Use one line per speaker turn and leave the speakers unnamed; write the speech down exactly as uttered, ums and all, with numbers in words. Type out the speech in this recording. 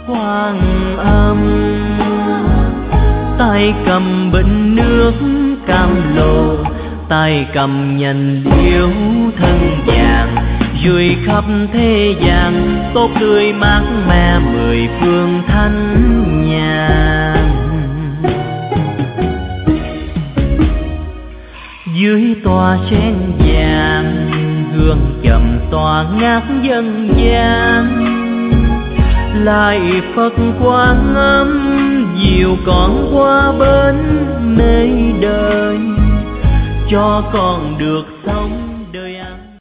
Quan Âm. Tay cầm bình nước cam lồ, tay cầm nhành điếu thân vàng, vui khắp thế gian, tốt tươi mát mẻ mười phương thanh nhàn. Dưới tòa sen vàng, hương trầm tỏa ngát dân gian, lại Phật Quan Âm dìu con qua bên nơi đời, cho con được sống